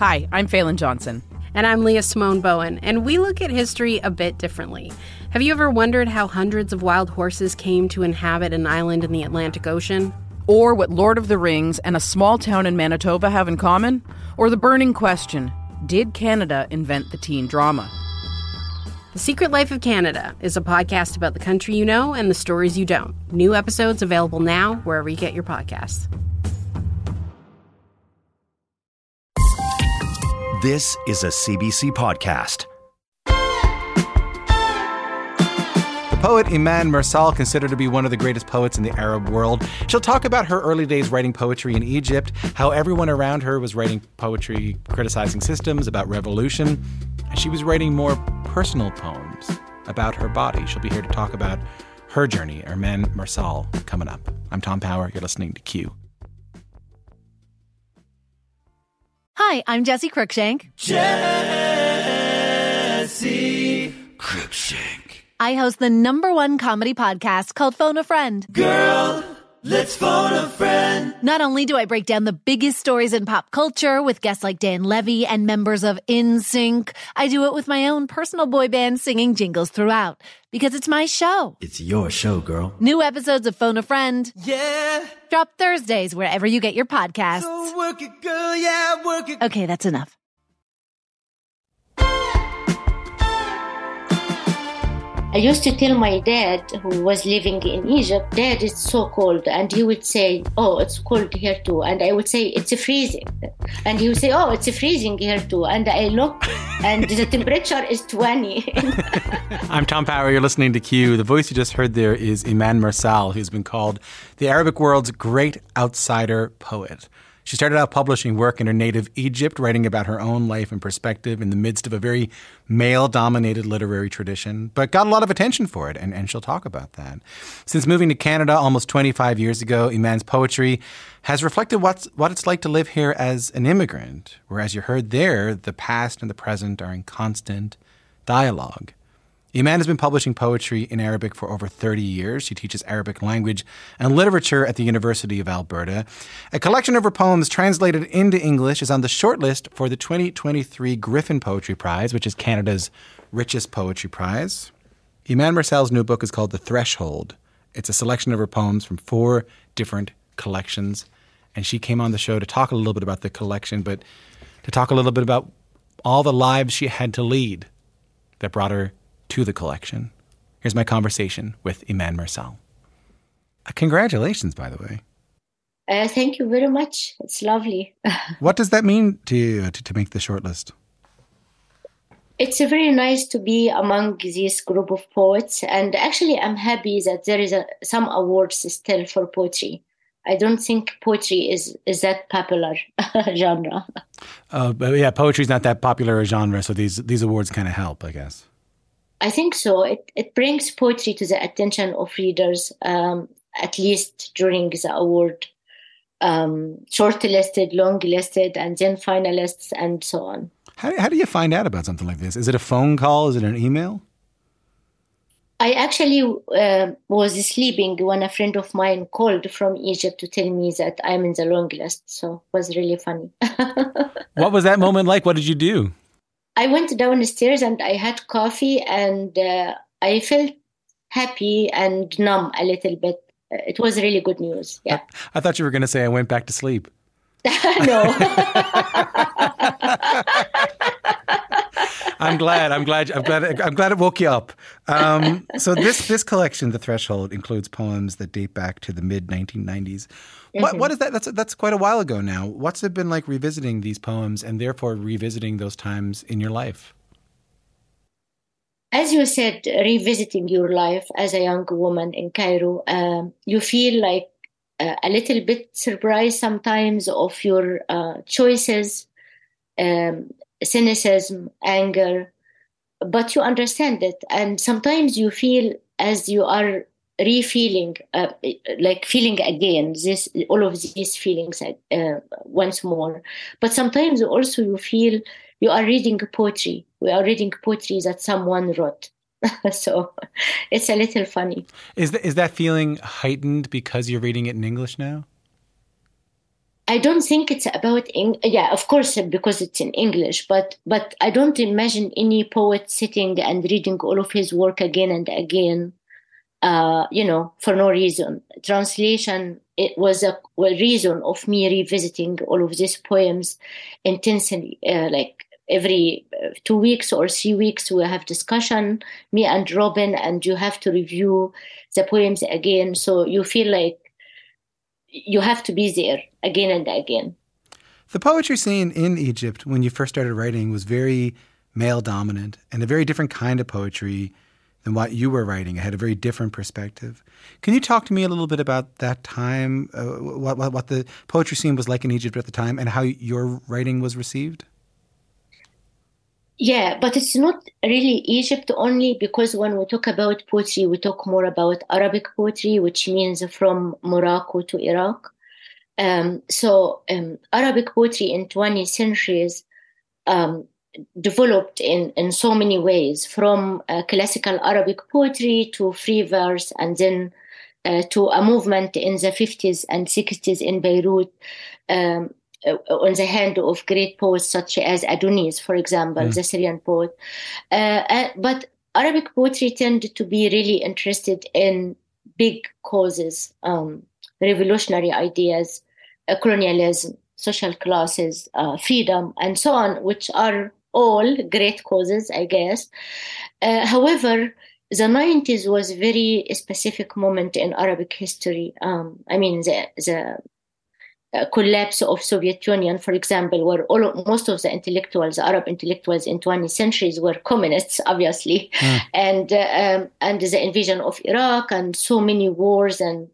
Hi, I'm Phelan Johnson. And I'm Leah Simone Bowen, and we look at history a bit differently. Have you ever wondered how hundreds of wild horses came to inhabit an island in the Atlantic Ocean? Or what Lord of the Rings and a small town in Manitoba have in common? Or the burning question, did Canada invent the teen drama? The Secret Life of Canada is a podcast about the country you know and the stories you don't. New episodes available now wherever you get your podcasts. This is a CBC podcast. The poet Iman Mersal, considered to be one of the greatest poets in the Arab world. She'll talk about her early days writing poetry in Egypt, how everyone around her was writing poetry criticizing systems, about revolution, and she was writing more personal poems about her body. She'll be here to talk about her journey, Iman Mersal, coming up. I'm Tom Power. You're listening to Q. Hi, I'm Jessie Cruikshank. Jessie Cruikshank. I host the #1 comedy podcast called Phone a Friend. Girl, let's phone a friend. Not only do I break down the biggest stories in pop culture with guests like Dan Levy and members of NSYNC, I do it with my own personal boy band singing jingles throughout. Because it's my show. It's your show, girl. New episodes of Phone a Friend. Yeah. Drop Thursdays wherever you get your podcasts. So work it, girl, yeah, work it. Okay, that's enough. I used to tell my dad, who was living in Egypt, Dad, it's so cold. And he would say, oh, it's cold here too. And I would say, it's freezing. And he would say, oh, it's freezing here too. And I look, and the temperature is 20. I'm Tom Power. You're listening to Q. The voice you just heard there is Iman Mersal, who's been called the Arabic world's great outsider poet. She started out publishing work in her native Egypt, writing about her own life and perspective in the midst of a very male-dominated literary tradition, but got a lot of attention for it, and she'll talk about that. Since moving to Canada almost 25 years ago, Iman's poetry has reflected what it's like to live here as an immigrant, whereas you heard there, the past and the present are in constant dialogue. Iman has been publishing poetry in Arabic for over 30 years. She teaches Arabic language and literature at the University of Alberta. A collection of her poems translated into English is on the shortlist for the 2023 Griffin Poetry Prize, which is Canada's richest poetry prize. Iman Mersal's new book is called The Threshold. It's a selection of her poems from 4 different collections. And she came on the show to talk a little bit about the collection, but to talk a little bit about all the lives she had to lead that brought her to the collection. Here's my conversation with Iman Mersal. Congratulations, by the way. Thank you very much. It's lovely. What does that mean to you to make the shortlist? It's very nice to be among this group of poets. And actually, I'm happy that there is some awards still for poetry. I don't think poetry is that popular genre. But yeah, poetry's not that popular a genre, so these awards kind of help, I guess. I think so. It brings poetry to the attention of readers, at least during the award, shortlisted, long-listed, and then finalists, and so on. How do you find out about something like this? Is it a phone call? Is it an email? I actually was sleeping when a friend of mine called from Egypt to tell me that I'm in the long list. So it was really funny. What was that moment like? What did you do? I went downstairs and I had coffee and I felt happy and numb a little bit. It was really good news. Yeah. I thought you were going to say I went back to sleep. No. I'm glad it woke you up. So this collection, The Threshold, includes poems that date back to the mid-1990s. What is that? That's quite a while ago now. What's it been like revisiting these poems and therefore revisiting those times in your life? As you said, revisiting your life as a young woman in Cairo, you feel like a little bit surprised sometimes of your choices, cynicism, anger, but you understand it. And sometimes you feel as you are re-feeling, like feeling again, all of these feelings once more. But sometimes also you feel you are reading poetry. We are reading poetry that someone wrote. So it's a little funny. Is that feeling heightened because you're reading it in English now? I don't think it's about, yeah, of course, because it's in English, but I don't imagine any poet sitting and reading all of his work again and again, for no reason. Translation, it was a reason of me revisiting all of these poems intensely, like every 2 weeks or 3 weeks, we have discussion, me and Robin, and you have to review the poems again. So you feel like you have to be there again and again. The poetry scene in Egypt when you first started writing was very male dominant and a very different kind of poetry than what you were writing. It had a very different perspective. Can you talk to me a little bit about that time, what the poetry scene was like in Egypt at the time and how your writing was received? Yeah, but it's not really Egypt only, because when we talk about poetry, we talk more about Arabic poetry, which means from Morocco to Iraq. Arabic poetry in 20th centuries developed in so many ways, from classical Arabic poetry to free verse, and then to a movement in the 50s and 60s in Beirut, on the hand of great poets such as Adonis, for example, the Syrian poet. But Arabic poetry tended to be really interested in big causes, revolutionary ideas, colonialism, social classes, freedom, and so on, which are all great causes, I guess. However, the 90s was a very specific moment in Arabic history. The collapse of Soviet Union, for example, where most of the intellectuals, Arab intellectuals in 20th centuries were communists, obviously, and the invasion of Iraq and so many wars and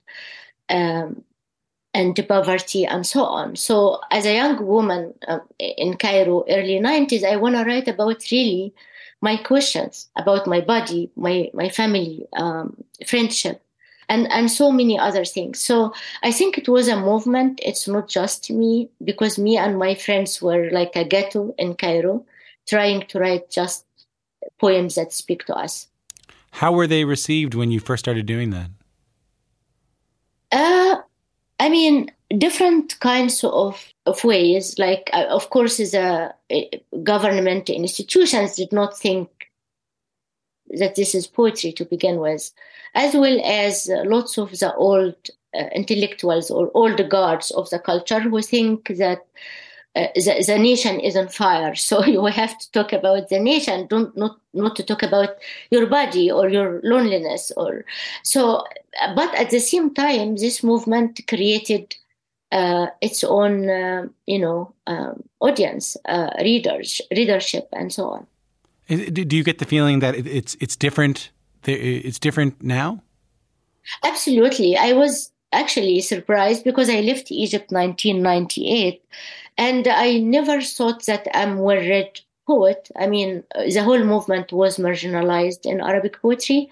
poverty and so on. So as a young woman in Cairo, early 90s, I want to write about really my questions about my body, my family, friendship, and so many other things. So I think it was a movement. It's not just me, because me and my friends were like a ghetto in Cairo, trying to write just poems that speak to us. How were they received when you first started doing that? Different kinds of ways. Like, of course, the government institutions did not think that this is poetry to begin with, as well as lots of the old intellectuals or old guards of the culture who think that the nation is on fire. So you have to talk about the nation, not to talk about your body or your loneliness. But at the same time, this movement created its own, audience, readership, and so on. Do you get the feeling that it's different? It's different now? Absolutely. I was actually surprised because I left Egypt 1998, and I never thought that I'm a well-read poet. The whole movement was marginalized in Arabic poetry.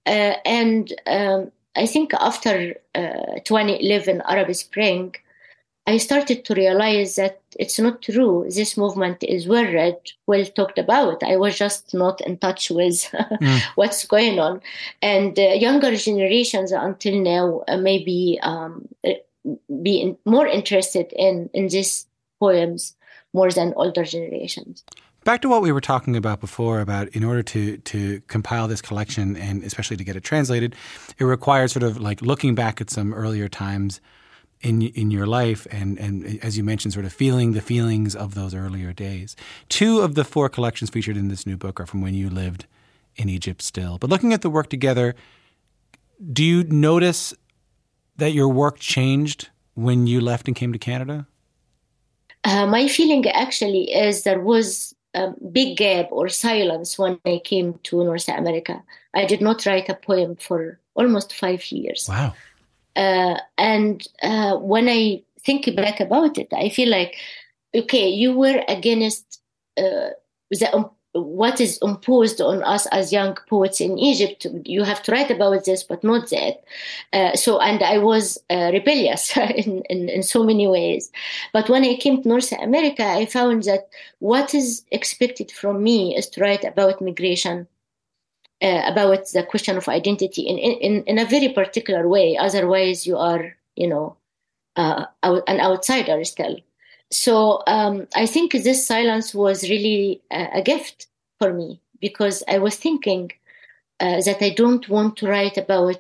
I think after 2011 Arab Spring, I started to realize that it's not true. This movement is well read, well talked about. I was just not in touch with what's going on. And younger generations until now may be more interested in these poems more than older generations. Back to what we were talking about before, about in order to compile this collection and especially to get it translated, it requires sort of like looking back at some earlier times in your life and as you mentioned, sort of feeling the feelings of those earlier days. 2 of the 4 collections featured in this new book are from when you lived in Egypt still. But looking at the work together, do you notice that your work changed when you left and came to Canada? My feeling actually is there was a big gap or silence when I came to North America. I did not write a poem for almost 5 years. Wow. When I think back about it, I feel like, okay, you were against what is imposed on us as young poets in Egypt. You have to write about this, but not that. And I was rebellious in so many ways. But when I came to North America, I found that what is expected from me is to write about migration, about the question of identity in a very particular way. Otherwise, you are, an outsider still. So I think this silence was really a gift for me, because I was thinking that I don't want to write about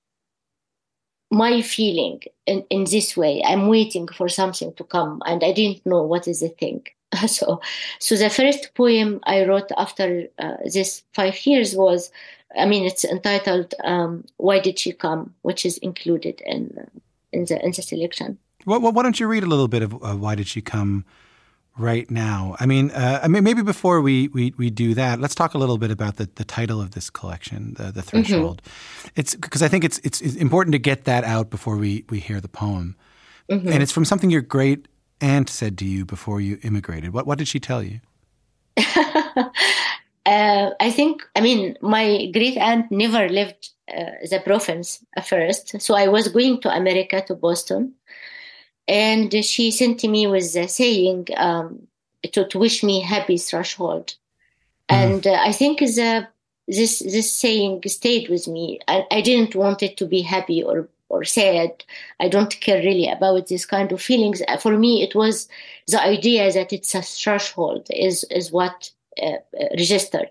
my feeling in this way. I'm waiting for something to come, and I didn't know what is the thing. So the first poem I wrote after this 5 years was, it's entitled "Why Did She Come," which is included in the selection. Well, why don't you read a little bit of Why Did She Come right now? Maybe before we do that, let's talk a little bit about the title of this collection, The Threshold. Mm-hmm. It's because I think it's important to get that out before we hear the poem. Mm-hmm. And it's from something your great aunt said to you before you immigrated. What did she tell you? My great aunt never left the province at first. So I was going to America, to Boston. And she sent me with a saying to wish me happy threshold. And I think this saying stayed with me. I didn't want it to be happy or sad. I don't care really about this kind of feelings. For me, it was the idea that it's a threshold is what registered,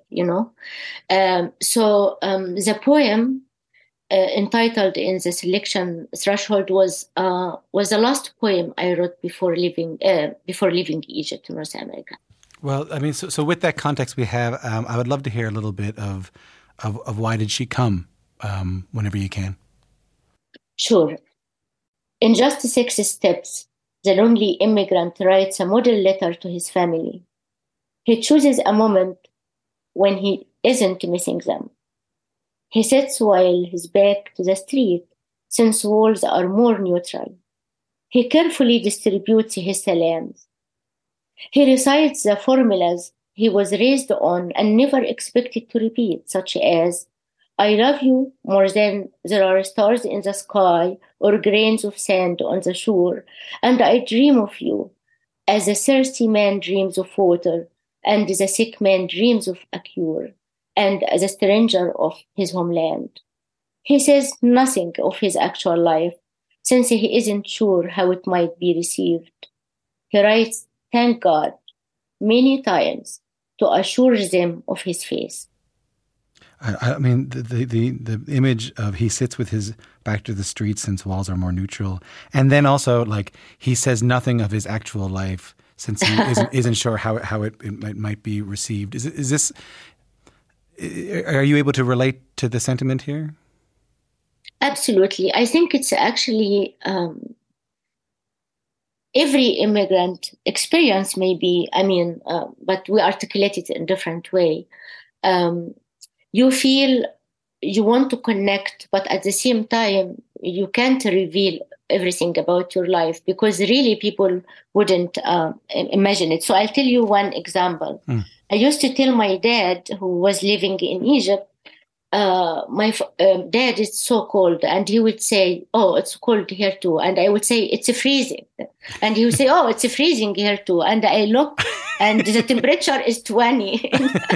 So the poem entitled in the selection "Threshold" was the last poem I wrote before leaving Egypt, North America. Well, so with that context we have, I would love to hear a little bit of Why Did She Come, whenever you can. Sure. In just 6 steps, the lonely immigrant writes a model letter to his family. He chooses a moment when he isn't missing them. He sits while his back to the street, since walls are more neutral. He carefully distributes his salams. He recites the formulas he was raised on and never expected to repeat, such as, "I love you more than there are stars in the sky or grains of sand on the shore, and I dream of you as a thirsty man dreams of water, and the sick man dreams of a cure, and as a stranger of his homeland." He says nothing of his actual life, since he isn't sure how it might be received. He writes, "Thank God," many times to assure them of his face. The image of he sits with his back to the street since walls are more neutral, and then also he says nothing of his actual life since he isn't sure how it might be received. Is this? Are you able to relate to the sentiment here? Absolutely. I think it's actually every immigrant experience, maybe. But we articulate it in a different way. You feel you want to connect, but at the same time, you can't reveal everything about your life because really people wouldn't imagine it. So I'll tell you one example. I used to tell my dad, who was living in Egypt, my dad, it's so cold. And he would say, "Oh, it's cold here too." And I would say, "It's freezing." And he would say, "Oh, it's freezing here too." And I look, and the temperature is 20.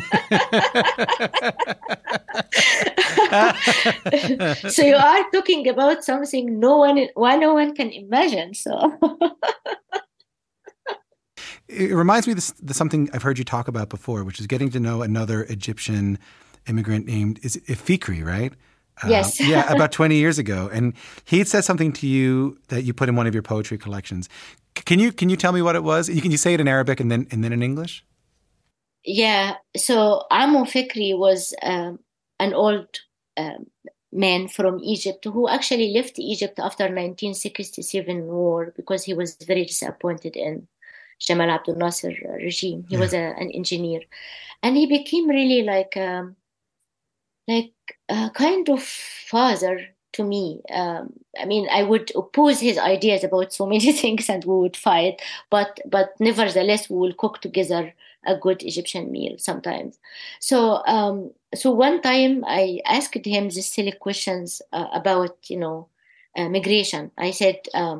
So you are talking about something no one can imagine. So it reminds me of something I've heard you talk about before, which is getting to know another Egyptian immigrant named Fikri, right? Yes. About 20 years ago. And he had said something to you that you put in one of your poetry collections. Can you tell me what it was? Can you say it in Arabic and then in English? Yeah. So Amou Fikri was an old man from Egypt who actually left Egypt after 1967 war because he was very disappointed in Jamal Abdel Nasser regime. He was an engineer. And he became really like a kind of father to me. I would oppose his ideas about so many things and we would fight, but nevertheless we will cook together a good Egyptian meal sometimes. So one time I asked him these silly questions about migration. I said,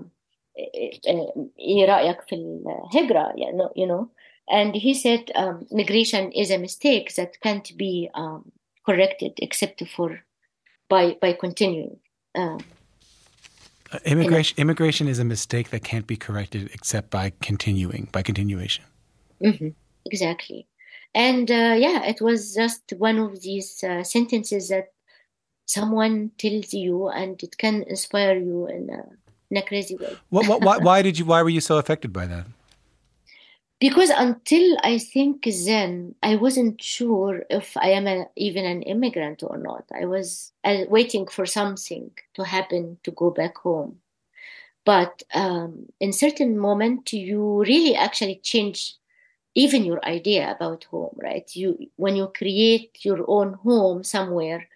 "إيه رأيك في الهجرة?" And he said, "Migration is a mistake that can't be corrected except by continuing." Immigration is a mistake that can't be corrected except by continuation. Mm-hmm. Exactly. And it was just one of these sentences that someone tells you, and it can inspire you in a crazy way. Why were you so affected by that? Because until I think then, I wasn't sure if I am even an immigrant or not. I was waiting for something to happen to go back home. But in certain moment, you really actually change even your idea about home, right? When you create your own home somewhere,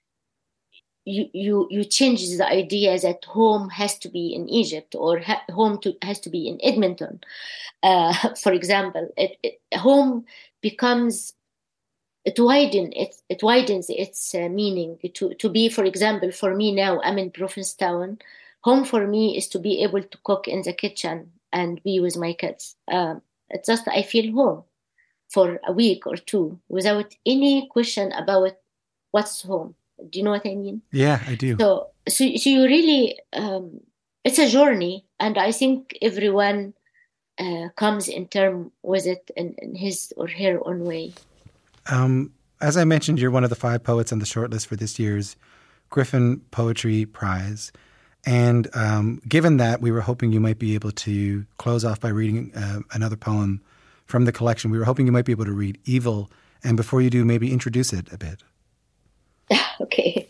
you change the idea that home has to be in Egypt or has to be in Edmonton. For example, home becomes, it widens its meaning to be, for example, for me now, I'm in Provincetown. Home for me is to be able to cook in the kitchen and be with my kids. It's just, I feel home for a week or two without any question about what's home. Do you know what I mean? Yeah, I do. So you really, it's a journey, and I think everyone comes in term with it in his or her own way. As I mentioned, you're one of the 5 poets on the shortlist for this year's Griffin Poetry Prize. And given that, we were hoping you might be able to close off by reading another poem from the collection. We were hoping you might be able to read Evil, and before you do, maybe introduce it a bit. Okay.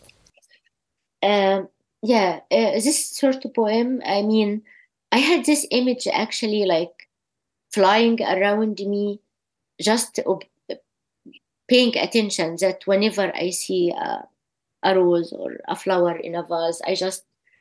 This sort of poem, I mean, I had this image actually like flying around me, just paying attention that whenever I see a rose or a flower in a vase, I just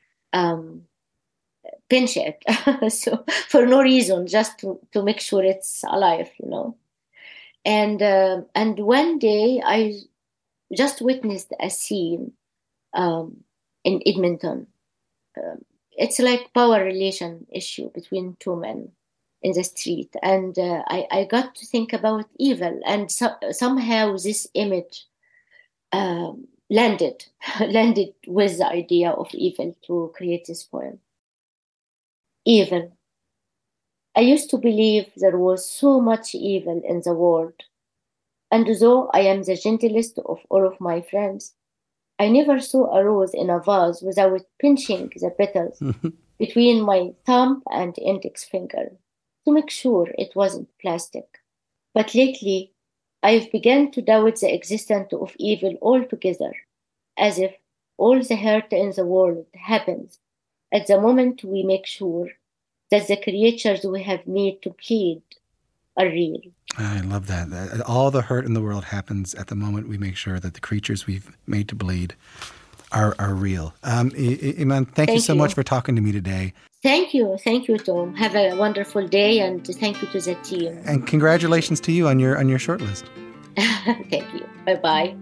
pinch it. So for no reason, just to make sure it's alive, you know. And one day I just witnessed a scene in Edmonton. It's like power relation issue between 2 men in the street. And I got to think about evil. And somehow this image landed with the idea of evil to create this poem. Evil. I used to believe there was so much evil in the world. And though I am the gentlest of all of my friends, I never saw a rose in a vase without pinching the petals between my thumb and index finger to make sure it wasn't plastic. But lately, I've begun to doubt the existence of evil altogether, as if all the hurt in the world happens at the moment we make sure that the creatures we have made to bleed are real. I love that. All the hurt in the world happens at the moment we make sure that the creatures we've made to bleed are real. Iman, thank you so much for talking to me today. Thank you, Tom. Have a wonderful day, and thank you to the team. And congratulations to you on your shortlist. Thank you. Bye-bye.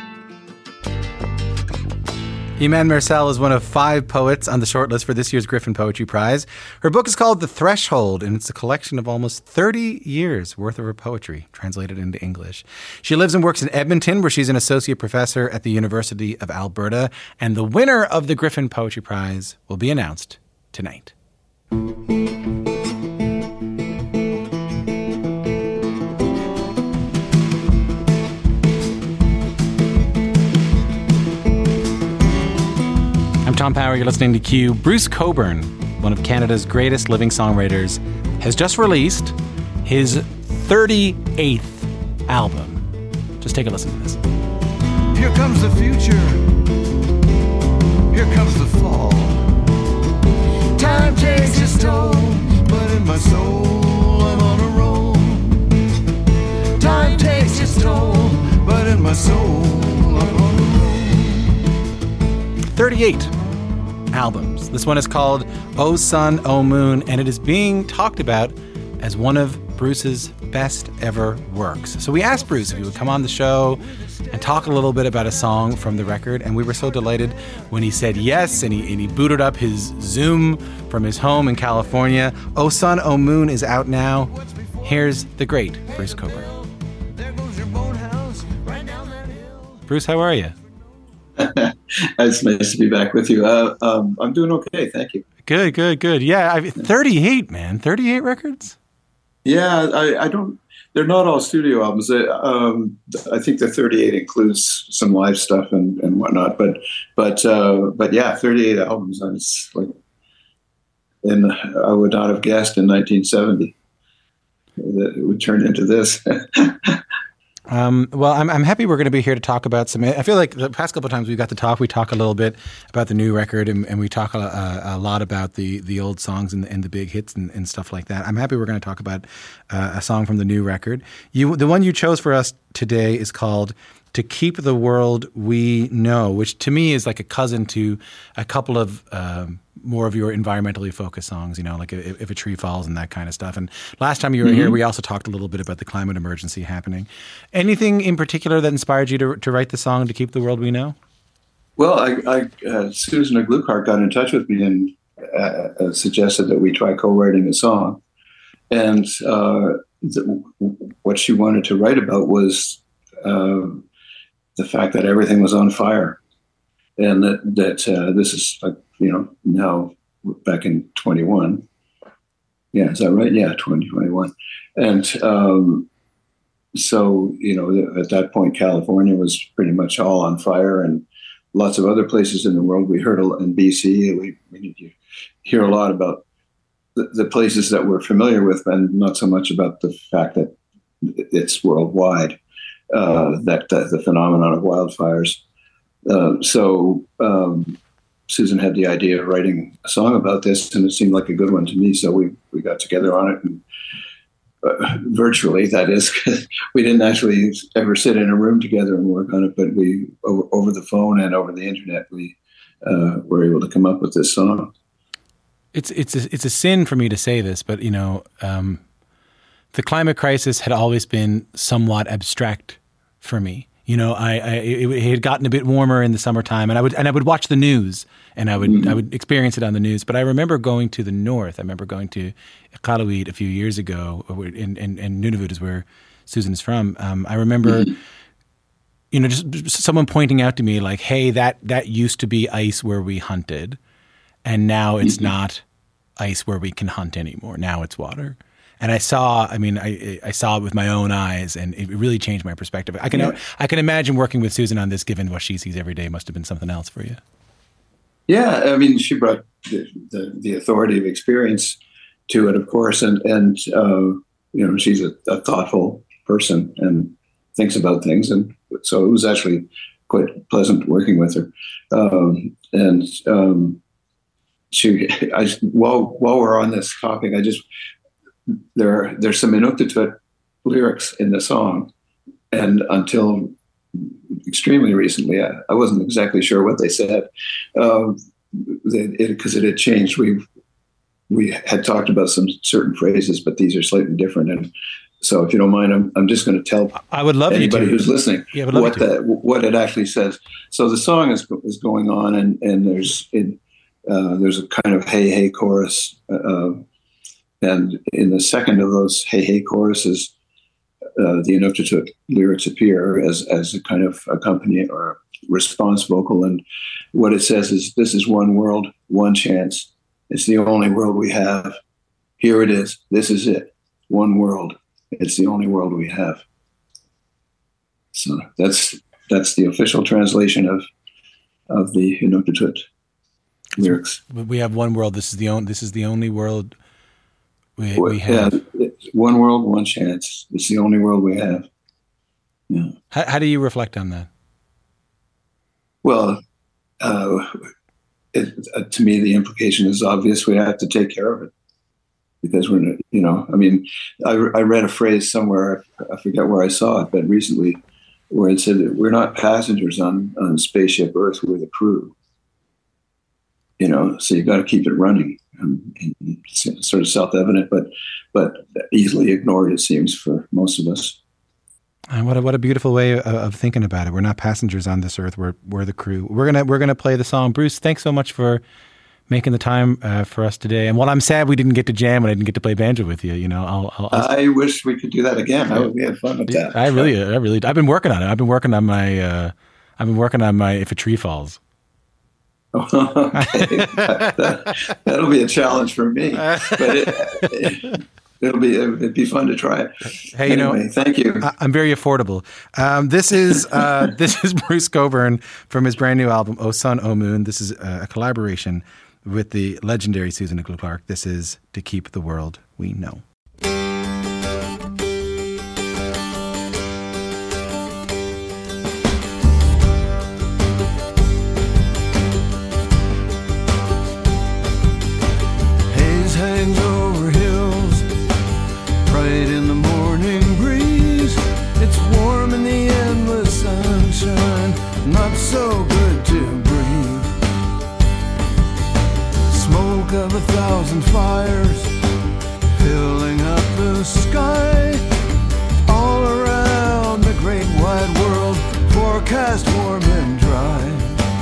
Iman Mersal is one of 5 poets on the shortlist for this year's Griffin Poetry Prize. Her book is called The Threshold, and it's a collection of almost 30 years' worth of her poetry, translated into English. She lives and works in Edmonton, where she's an associate professor at the University of Alberta, and the winner of the Griffin Poetry Prize will be announced tonight. I'm Tom Power. You're listening to Q. Bruce Cockburn, one of Canada's greatest living songwriters, has just released his 38th album. Just take a listen to this. Here comes the future. Here comes the fall. Time takes its toll, but in my soul I'm on a roll. Time takes its toll, but in my soul I'm on a roll. 38 albums. This one is called Oh Sun, Oh Moon, and it is being talked about as one of Bruce's best ever works. So we asked Bruce if he would come on the show and talk a little bit about a song from the record, and we were so delighted when he said yes, and he booted up his Zoom from his home in California. Oh Sun, Oh Moon is out now. Here's the great Bruce Cockburn. Bruce, how are you? It's nice to be back with you. I'm doing okay, thank you. Good. Yeah, 38, man. 38 records? Yeah, I don't. They're not all studio albums. I think the 38 includes some live stuff and whatnot. But yeah, 38 albums. And it's like, and I would not have guessed in 1970 that it would turn into this. Well, I'm happy we're going to be here to talk about some. I feel like the past couple of times we got to talk. We talk a little bit about the new record, and we talk a lot about the old songs and the big hits and stuff like that. I'm happy we're going to talk about a song from the new record. The one you chose for us today is called "To Keep the World We Know," which to me is like a cousin to a couple of more of your environmentally focused songs, you know, like if a tree falls and that kind of stuff. And last time you were here, we also talked a little bit about the climate emergency happening. Anything in particular that inspired you to write the song "To Keep the World We Know"? Well, Susan Aglukkar got in touch with me and suggested that we try co-writing a song. And what she wanted to write about was the fact that everything was on fire, and that this is like, you know, now back in 21. Yeah, is that right? Yeah, 2021. And so, you know, at that point, California was pretty much all on fire, and lots of other places in the world. We heard in BC, we hear a lot about the places that we're familiar with, and not so much about the fact that it's worldwide, that the phenomenon of wildfires. So Susan had the idea of writing a song about this, and it seemed like a good one to me. So we got together on it, and virtually, that is, we didn't actually ever sit in a room together and work on it, but we over the phone and over the internet, we were able to come up with this song. It's a sin for me to say this, but you know, the climate crisis had always been somewhat abstract for me. You know, it had gotten a bit warmer in the summertime, and I would watch the news, and I would experience it on the news. But I remember going to the north. I remember going to Iqaluit a few years ago, and Nunavut is where Susan is from. I remember, you know, just someone pointing out to me like, "Hey, that used to be ice where we hunted, and now it's not ice where we can hunt anymore. Now it's water." And I saw it with my own eyes, and it really changed my perspective. I can imagine working with Susan on this, given what she sees every day, must have been something else for you. Yeah, I mean, she brought the authority of experience to it, of course, and you know, she's a thoughtful person and thinks about things, and so it was actually quite pleasant working with her. While we're on this topic, there's some Inuktitut lyrics in the song, and until extremely recently, I wasn't exactly sure what they said, because it had changed. We had talked about some certain phrases, but these are slightly different. And so, if you don't mind, I'm just going to tell anybody who's listening what it actually says. So the song is going on, and there's a kind of hey hey chorus. And in the second of those hey hey choruses, the Inuktitut lyrics appear as a kind of accompaniment or response vocal. And what it says is, "This is one world, one chance. It's the only world we have. Here it is. This is it. One world. It's the only world we have." So that's the official translation of the Inuktitut lyrics. We have one world. This is the only world we have. Yeah, one world, one chance. It's the only world we have. Yeah. How do you reflect on that? Well, to me, the implication is obvious. We have to take care of it because we're, you know, I mean, I read a phrase somewhere, I forget where I saw it, but recently, where it said that we're not passengers on spaceship Earth, we're the crew. You know, so you got to keep it running. It's sort of self-evident, but easily ignored, it seems, for most of us. And what a beautiful way of thinking about it. We're not passengers on this earth. We're the crew. We're gonna play the song. Bruce, thanks so much for making the time for us today. And while I'm sad we didn't get to jam and I didn't get to play banjo with you, you know, I wish we could do that again. We had fun with that. I really, I've been working on it. I've been working on I've been working on my If a Tree Falls. Okay. That'll be a challenge for me, but it'd be fun to try. Hey, anyway, thank you. I'm very affordable. This is Bruce Cockburn from his brand new album, O Sun, O Moon. This is a collaboration with the legendary Susan Nicole Clarke. This is To Keep the World We Know. Hangs over hills, bright in the morning breeze. It's warm in the endless sunshine, not so good to breathe. Smoke of 1,000 fires filling up the sky. All around the great wide world, forecast warm and dry.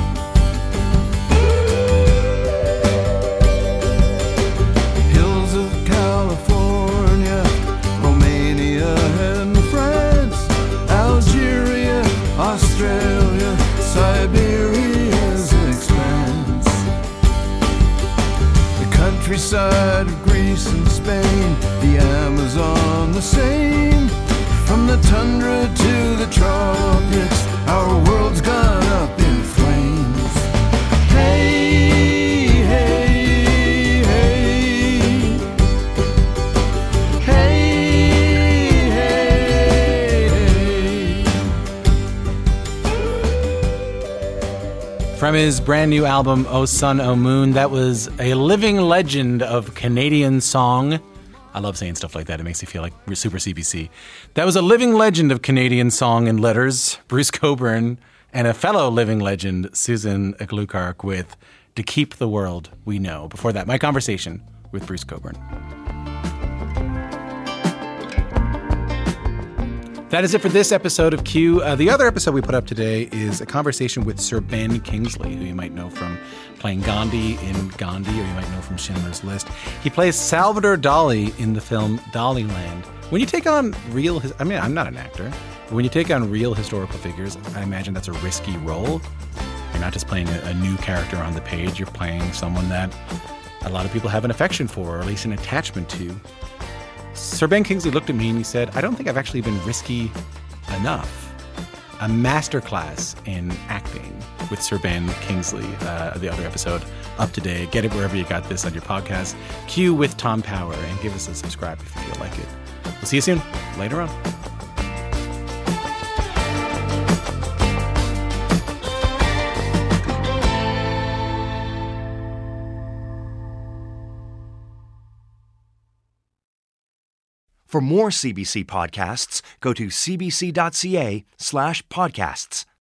Australia, Siberia's expanse. The countryside of Greece and Spain, the Amazon the same. From the tundra to the tropics, our world's gone up in flames. Hey, hey, hey. Hey, hey, hey. From his brand new album, O Sun, O Moon, that was a living legend of Canadian song. I love saying stuff like that. It makes me feel like we're super CBC. That was a living legend of Canadian song and letters, Bruce Cockburn, and a fellow living legend, Susan Nicole Clarke, with To Keep the World We Know. Before that, my conversation with Bruce Cockburn. That is it for this episode of Q. The other episode we put up today is a conversation with Sir Ben Kingsley, who you might know from playing Gandhi in Gandhi, or you might know from Schindler's List. He plays Salvador Dali in the film Daliland. When you take on real... I'm not an actor, but when you take on real historical figures, I imagine that's a risky role. You're not just playing a new character on the page, you're playing someone that a lot of people have an affection for, or at least an attachment to. Sir Ben Kingsley looked at me and he said, I don't think I've actually been risky enough. A masterclass in acting with Sir Ben Kingsley, the other episode up today. Get it wherever you got this on your podcast. Q with Tom Power, and give us a subscribe if you feel like it. We'll see you soon. Later on. For more CBC podcasts, go to cbc.ca/podcasts.